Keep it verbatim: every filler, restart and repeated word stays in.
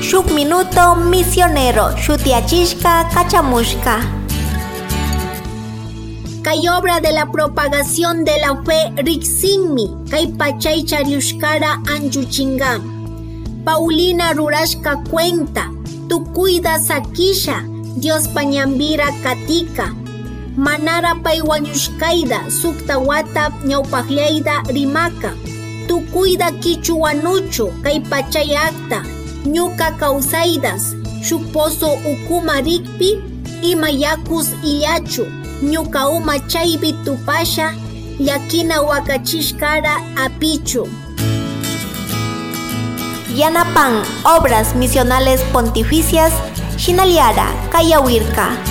Shuk minuto misionero shutiachishka kachamushka. Kay obra de la propagación de la fe riksinmi kay pachay chariushkara anjuchinga. Paulina rurashka cuenta, tukuyda sakisha, Dios pañambira katika. Manara pay wañushkayda, sukta wata ñawpaqllayda rimaka. Tukuyda kichuwanuchu, kay pachay akta, ñuka kausaydas, shuk pozo ukuma rikpi, ima yakus illachu, ñuka uma chaybi tupasha, yakina wakachishkara apichu. Yanapan, Obras Misionales Pontificias, Shinaliara, Kayawirka.